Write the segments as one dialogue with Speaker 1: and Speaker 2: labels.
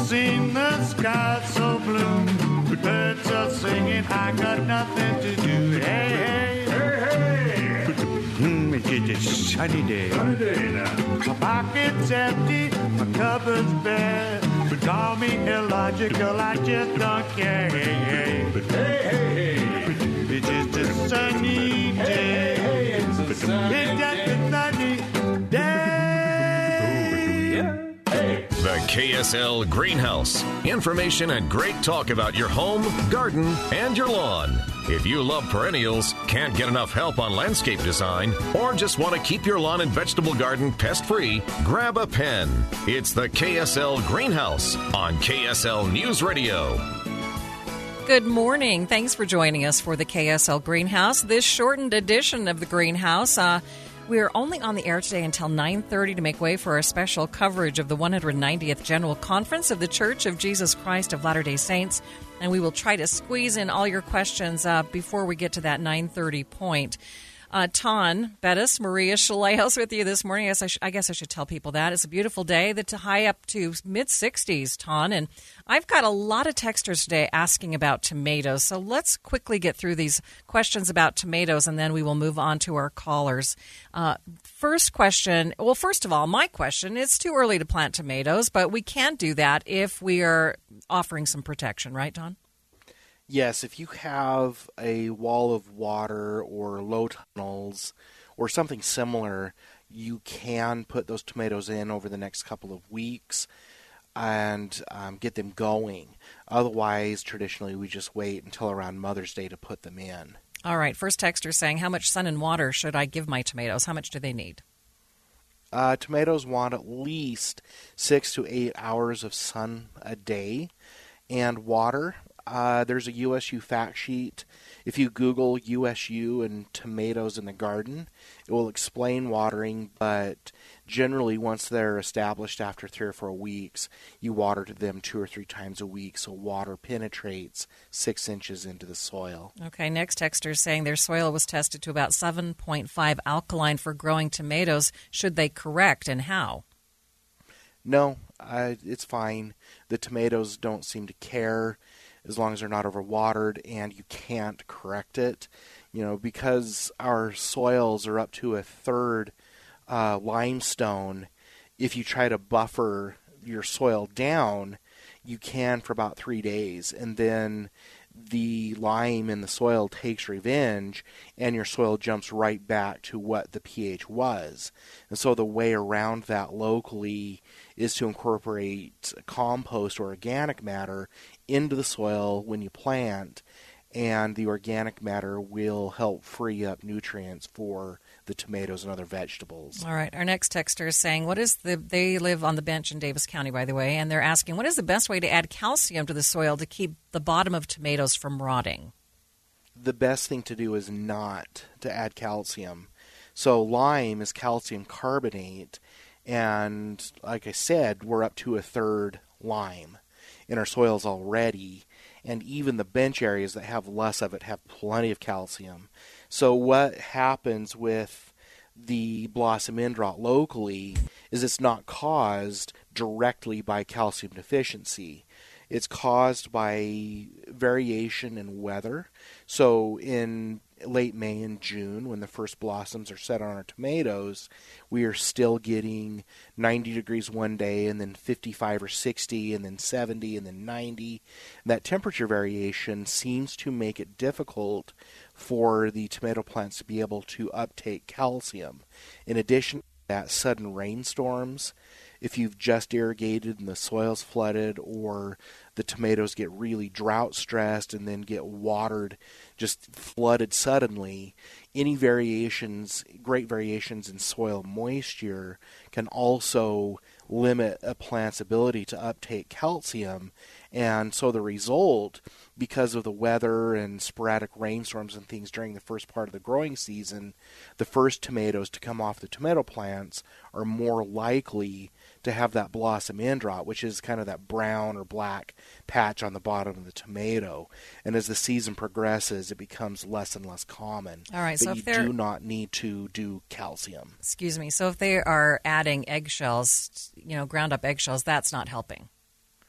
Speaker 1: seen the sky so blue, the birds are singing, I got nothing to do. Hey, hey, hey, hey. It's just a sunny day. Sunny day now. My pocket's empty, my cupboard's bare. But call me illogical, I just don't care. Hey, hey, hey, hey, hey. It's just a sunny day. Hey, hey, it's a sunny day. It's just a sunny day.
Speaker 2: The KSL Greenhouse. Information and great talk about your home, garden, and your lawn. If you love perennials, can't get enough help on landscape design, or just want to keep your lawn and vegetable garden pest-free, grab a pen. It's the KSL Greenhouse on KSL News Radio.
Speaker 3: Good morning. Thanks for joining us for the KSL Greenhouse. This shortened edition of the Greenhouse, we are only on the air today until 9:30 to make way for our special coverage of the 190th General Conference of the Church of Jesus Christ of Latter-day Saints, and we will try to squeeze in all your questions before we get to that 9:30 point. Ton Bettis, Maria Shalehos with you this morning. I guess I should tell people that. It's a beautiful day, that's high up to mid-60s, Ton. And I've got a lot of texters today asking about tomatoes. So let's quickly get through these questions about tomatoes, and then we will move on to our callers. First question, well, first of all, my question, it's too early to plant tomatoes, but we can do that if we are offering some protection, right, Ton?
Speaker 4: Yes, if you have a wall of water or low tunnels or something similar, you can put those tomatoes in over the next couple of weeks and get them going. Otherwise, traditionally, we just wait until around Mother's Day to put them in.
Speaker 3: All right. First texter saying, how much sun and water should I give my tomatoes? How much do they need?
Speaker 4: Tomatoes want at least 6 to 8 hours of sun a day, and water. There's a USU fact sheet. If you Google USU and tomatoes in the garden, it will explain watering, but generally once they're established after 3 or 4 weeks, you water them 2 or 3 times a week so water penetrates 6 inches into the soil.
Speaker 3: Okay, next texter is saying their soil was tested to about 7.5 alkaline for growing tomatoes. Should they correct, and how?
Speaker 4: No, it's fine. The tomatoes don't seem to care as long as they're not overwatered, and you can't correct it. Because our soils are up to a third limestone, if you try to buffer your soil down, you can for about 3 days, and then the lime in the soil takes revenge, and your soil jumps right back to what the pH was. And so the way around that locally is to incorporate compost or organic matter into the soil when you plant, and the organic matter will help free up nutrients for the tomatoes and other vegetables.
Speaker 3: All right. Our next texter is saying, they live on the bench in Davis County, by the way, and they're asking, what is the best way to add calcium to the soil to keep the bottom of tomatoes from rotting?
Speaker 4: The best thing to do is not to add calcium. So lime is calcium carbonate, and like I said, we're up to a third lime in our soils already, and even the bench areas that have less of it have plenty of calcium. So what happens with the blossom end rot locally is it's not caused directly by calcium deficiency. It's caused by variation in weather. So in late May and June, when the first blossoms are set on our tomatoes, we are still getting 90 degrees one day, and then 55 or 60, and then 70, and then 90. That temperature variation seems to make it difficult for the tomato plants to be able to uptake calcium. In addition to that, sudden rainstorms, if you've just irrigated and the soil's flooded, or the tomatoes get really drought stressed and then get watered, just flooded suddenly, any variations, great variations in soil moisture can also limit a plant's ability to uptake calcium. And so the result, because of the weather and sporadic rainstorms and things during the first part of the growing season, the first tomatoes to come off the tomato plants are more likely to have that blossom end rot, which is kind of that brown or black patch on the bottom of the tomato. And as the season progresses, it becomes less and less common.
Speaker 3: All right,
Speaker 4: but
Speaker 3: so
Speaker 4: you do not need to do calcium.
Speaker 3: Excuse me. So if they are adding eggshells, ground up eggshells, that's not helping.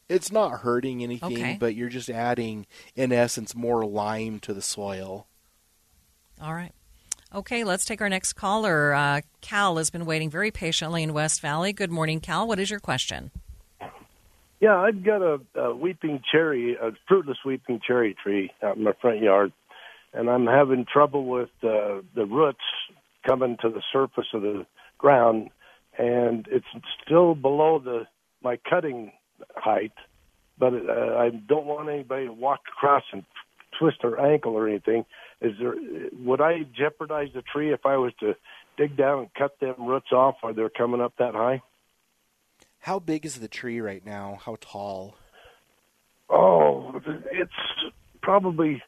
Speaker 4: It's not hurting anything,
Speaker 3: Okay.
Speaker 4: but you're just adding, in essence, more lime to the soil.
Speaker 3: All right. Okay, let's take our next caller. Cal has been waiting very patiently in West Valley. Good morning, Cal. What is your question?
Speaker 5: Yeah, I've got a fruitless weeping cherry tree out in my front yard, and I'm having trouble with the roots coming to the surface of the ground, and it's still below my cutting height, but I don't want anybody to walk across and twist their ankle or anything. Would I jeopardize the tree if I was to dig down and cut them roots off while they're coming up that high?
Speaker 4: How big is the tree right now? How tall?
Speaker 5: Oh, it's probably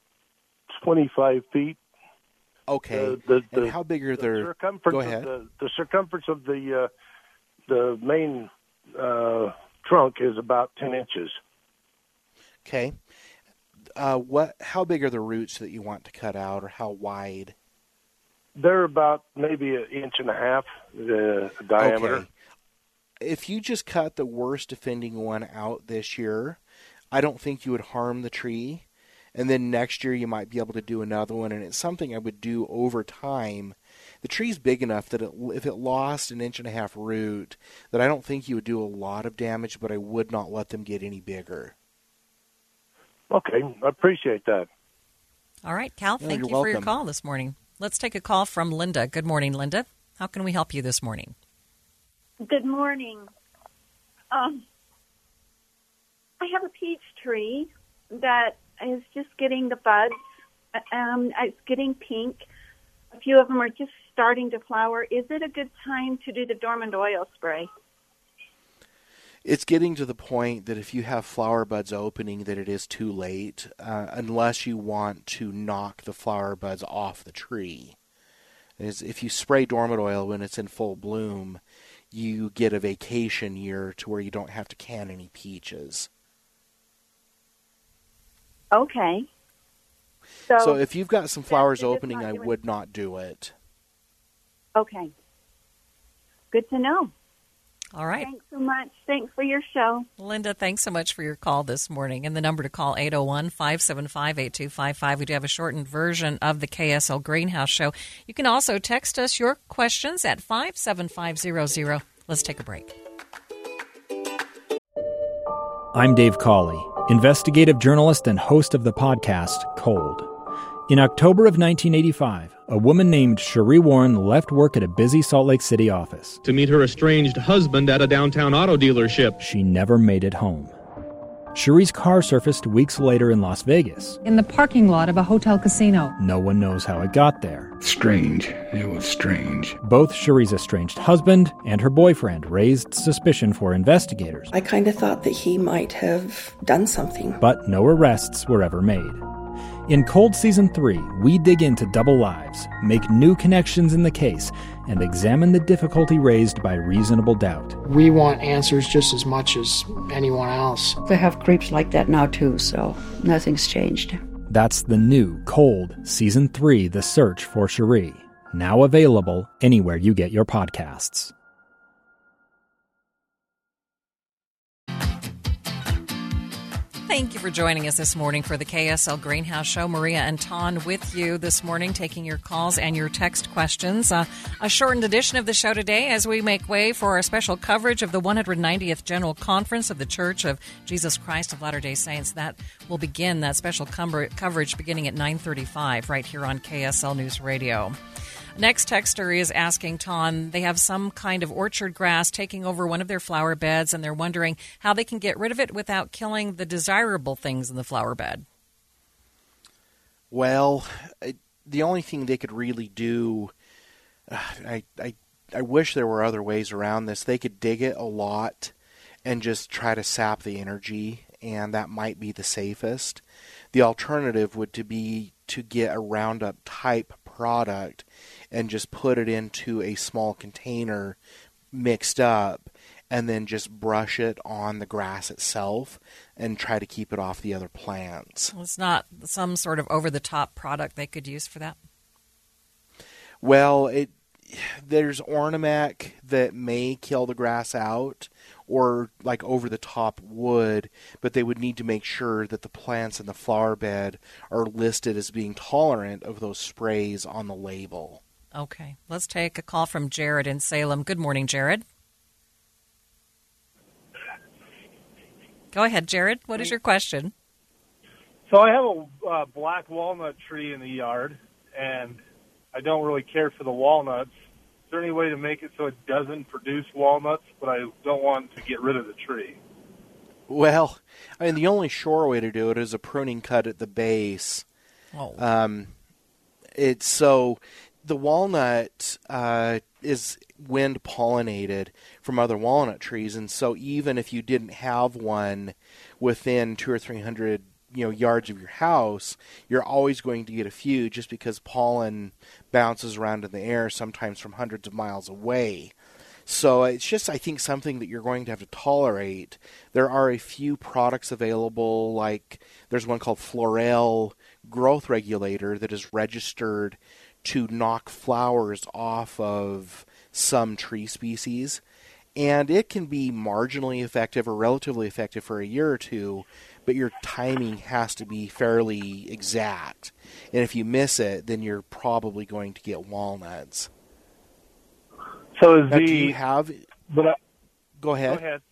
Speaker 5: 25 feet.
Speaker 4: Okay. And how big are their...
Speaker 5: circumference?
Speaker 4: Go ahead.
Speaker 5: The circumference of the main trunk is about 10 inches.
Speaker 4: Okay. How big are the roots that you want to cut out, or how wide?
Speaker 5: They're about maybe 1.5 inches diameter.
Speaker 4: Okay. If you just cut the worst offending one out this year, I don't think you would harm the tree. And then next year you might be able to do another one, and it's something I would do over time. The tree's big enough that if it lost 1.5 inches root, that I don't think you would do a lot of damage, but I would not let them get any bigger.
Speaker 5: Okay, I appreciate that.
Speaker 3: All right, Cal, thank you
Speaker 4: you're
Speaker 3: for your
Speaker 4: welcome.
Speaker 3: call this morning. Let's take a call from Linda. Good morning, Linda. How can we help you this morning?
Speaker 6: Good morning. I have a peach tree that is just getting the buds. It's getting pink. A few of them are just starting to flower. Is it a good time to do the dormant oil spray?
Speaker 4: It's getting to the point that if you have flower buds opening, that it is too late, unless you want to knock the flower buds off the tree. If you spray dormant oil when it's in full bloom, you get a vacation year to where you don't have to can any peaches.
Speaker 6: Okay.
Speaker 4: So if you've got some flowers
Speaker 6: that's just
Speaker 4: opening,
Speaker 6: not
Speaker 4: I
Speaker 6: doing-
Speaker 4: would not do it.
Speaker 6: Okay. Good to know.
Speaker 3: All right.
Speaker 6: Thanks so much. Thanks for your show.
Speaker 3: Linda, thanks so much for your call this morning. And the number to call, 801-575-8255. We do have a shortened version of the KSL Greenhouse Show. You can also text us your questions at 57500. Let's take a break.
Speaker 7: I'm Dave Cawley, investigative journalist and host of the podcast Cold. In October of 1985, a woman named Cherie Warren left work at a busy Salt Lake City office
Speaker 8: to meet her estranged husband at a downtown auto dealership.
Speaker 7: She never made it home. Cherie's car surfaced weeks later in Las Vegas.
Speaker 9: In the parking lot of a hotel casino.
Speaker 7: No one knows how it got there.
Speaker 10: Strange. It was strange.
Speaker 7: Both Cherie's estranged husband and her boyfriend raised suspicion for investigators.
Speaker 11: I kind of thought that he might have done something.
Speaker 7: But no arrests were ever made. In Cold Season 3, we dig into double lives, make new connections in the case, and examine the difficulty raised by reasonable doubt.
Speaker 12: We want answers just as much as anyone else.
Speaker 9: They have creeps like that now, too, so nothing's changed.
Speaker 7: That's the new Cold Season 3, The Search for Cherie. Now available anywhere you get your podcasts.
Speaker 3: Thank you for joining us this morning for the KSL Greenhouse Show. Maria and Ton with you this morning, taking your calls and your text questions. A shortened edition of the show today as we make way for our special coverage of the 190th General Conference of the Church of Jesus Christ of Latter-day Saints. That will begin, that special coverage beginning at 9:35 right here on KSL News Radio. Next texter is asking Ton, they have some kind of orchard grass taking over one of their flower beds, and they're wondering how they can get rid of it without killing the desirable things in the flower bed.
Speaker 4: Well, the only thing they could really do, I wish there were other ways around this. They could dig it a lot and just try to sap the energy, and that might be the safest. The alternative would be to get a Roundup type product and just put it into a small container mixed up and then just brush it on the grass itself and try to keep it off the other plants.
Speaker 3: It's not some sort of over-the-top product they could use for that?
Speaker 4: Well, there's Ornamec that may kill the grass out, or like over-the-top wood, but they would need to make sure that the plants in the flower bed are listed as being tolerant of those sprays on the label.
Speaker 3: Okay. Let's take a call from Jared in Salem. Good morning, Jared. Go ahead, Jared. What is your question?
Speaker 13: So I have a black walnut tree in the yard, and I don't really care for the walnuts. Is there any way to make it so it doesn't produce walnuts, but I don't want to get rid of the tree?
Speaker 4: Well, I mean, the only sure way to do it is a pruning cut at the base.
Speaker 3: Oh.
Speaker 4: It's so the walnut is wind pollinated from other walnut trees, and so even if you didn't have one within 200 or 300 yards of your house, you're always going to get a few, just because pollen bounces around in the air, sometimes from hundreds of miles away. So it's just, I think, something that you're going to have to tolerate. There are a few products available, like there's one called Florel Growth Regulator that is registered to knock flowers off of some tree species, and it can be marginally effective or relatively effective for a year or two, but your timing has to be fairly exact. And if you miss it, then you're probably going to get walnuts.
Speaker 13: So is
Speaker 4: now, do you have... Go ahead.
Speaker 13: Go ahead.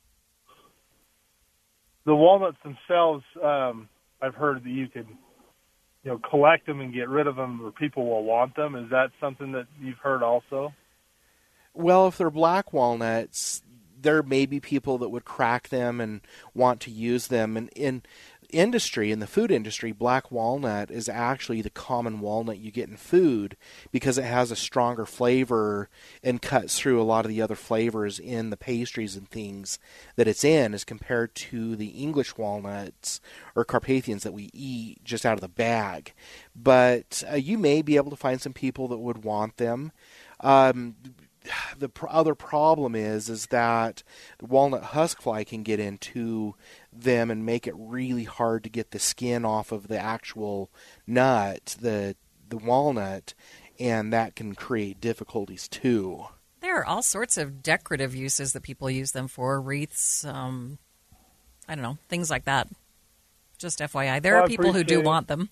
Speaker 13: The walnuts themselves, I've heard that you can collect them and get rid of them, or people will want them. Is that something that you've heard also?
Speaker 4: Well, if they're black walnuts, there may be people that would crack them and want to use them. And in the food industry, black walnut is actually the common walnut you get in food because it has a stronger flavor and cuts through a lot of the other flavors in the pastries and things that it's in, as compared to the English walnuts or Carpathians that we eat just out of the bag. But you may be able to find some people that would want them. The other problem is that the walnut husk fly can get into them and make it really hard to get the skin off of the actual nut, the walnut, and that can create difficulties too.
Speaker 3: There are all sorts of decorative uses that people use them for, wreaths, I don't know, things like that. Just FYI, there are people who do want them.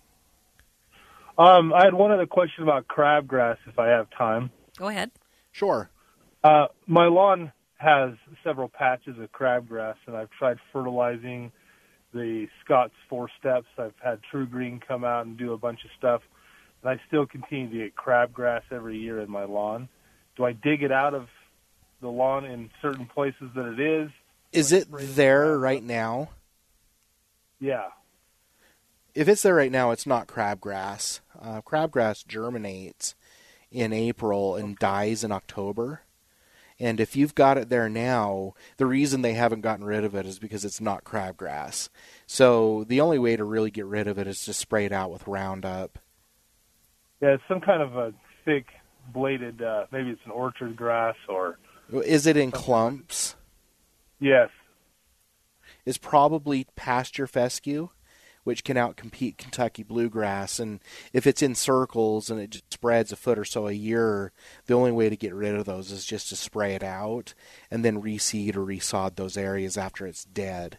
Speaker 13: I had one other question about crabgrass, if I have time.
Speaker 3: Go ahead.
Speaker 4: Sure.
Speaker 13: My lawn has several patches of crabgrass, and I've tried fertilizing the Scott's 4 Steps. I've had True Green come out and do a bunch of stuff, and I still continue to get crabgrass every year in my lawn. Do I dig it out of the lawn in certain places that it is?
Speaker 4: Is it there right now?
Speaker 13: Yeah.
Speaker 4: If it's there right now, it's not crabgrass. Crabgrass germinates in April and dies in October. And if you've got it there now, the reason they haven't gotten rid of it is because it's not crabgrass. So the only way to really get rid of it is to spray it out with Roundup.
Speaker 13: Yeah, it's some kind of a thick bladed, maybe it's an orchard grass or...
Speaker 4: Is it in clumps?
Speaker 13: Yes.
Speaker 4: It's probably pasture fescue, which can outcompete Kentucky bluegrass. And if it's in circles and it just spreads a foot or so a year, the only way to get rid of those is just to spray it out and then reseed or resod those areas after it's dead.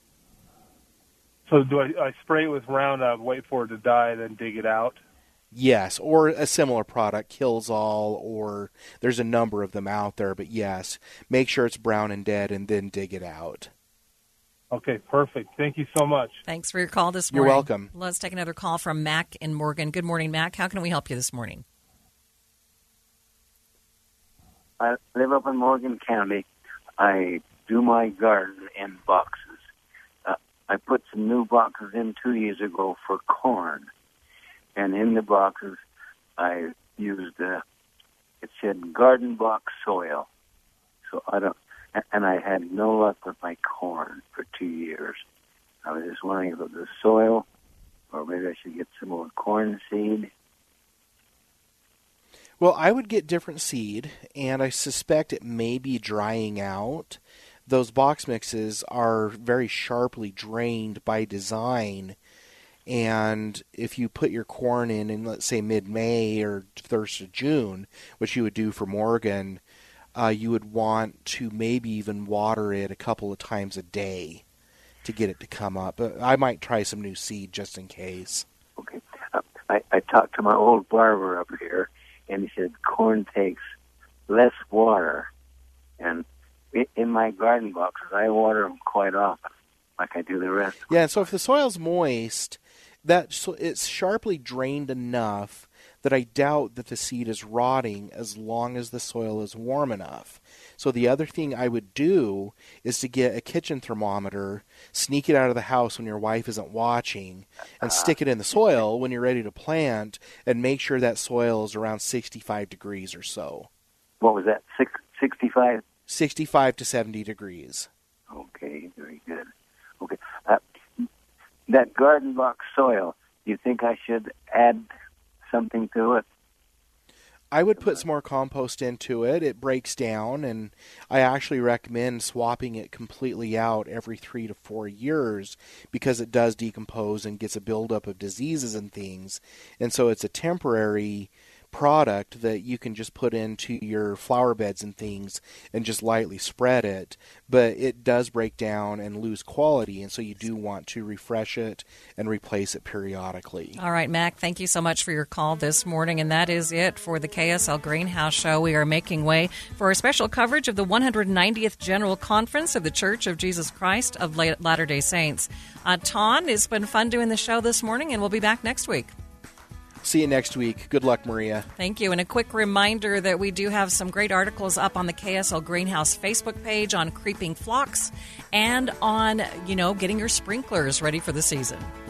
Speaker 13: So do I spray it with Roundup, wait for it to die, then dig it out?
Speaker 4: Yes, or a similar product, Kills-All, or there's a number of them out there. But yes, make sure it's brown and dead and then dig it out.
Speaker 13: Okay, perfect. Thank you so much.
Speaker 3: Thanks for your call this morning.
Speaker 4: You're welcome.
Speaker 3: Let's take another call from Mac in Morgan. Good morning, Mac. How can we help you this morning?
Speaker 14: I live up in Morgan County. I do my garden in boxes. I put some new boxes in 2 years ago for corn. And in the boxes, I used, it said garden box soil. So and I had no luck with my corn for 2 years. I was just wondering if it was the soil, or maybe I should get some more corn seed.
Speaker 4: Well, I would get different seed, and I suspect it may be drying out. Those box mixes are very sharply drained by design, And if you put your corn in let's say mid-May or 1st of June, which you would do for Morgan, you would want to maybe even water it a couple of times a day to get it to come up. But I might try some new seed just in case.
Speaker 14: Okay. I talked to my old barber up here, and he said corn takes less water. And in my garden boxes, I water them quite often, like I do the rest.
Speaker 4: Yeah, so if the soil's moist, it's sharply drained enough that I doubt that the seed is rotting as long as the soil is warm enough. So the other thing I would do is to get a kitchen thermometer, sneak it out of the house when your wife isn't watching, and stick it in the soil when you're ready to plant, and make sure that soil is around 65 degrees or so.
Speaker 14: What was that, 65?
Speaker 4: 65 to 70 degrees.
Speaker 14: Okay, very good. Okay. That garden box soil, do you think I should add something to it?
Speaker 4: I would put some more compost into it. It breaks down, and I actually recommend swapping it completely out every 3 to 4 years because it does decompose and gets a buildup of diseases and things. And so it's a temporary product that you can just put into your flower beds and things and just lightly spread it, but it does break down and lose quality, and so you do want to refresh it and replace it periodically.
Speaker 3: All right, Mac, thank you so much for your call this morning, and that is it for the KSL Greenhouse Show. We are making way for a special coverage of the 190th General Conference of the Church of Jesus Christ of Latter-day Saints. Ton, it's been fun doing the show this morning, and we'll be back next week.
Speaker 4: See you next week. Good luck, Maria.
Speaker 3: Thank you. And a quick reminder that we do have some great articles up on the KSL Greenhouse Facebook page on creeping phlox and on, getting your sprinklers ready for the season.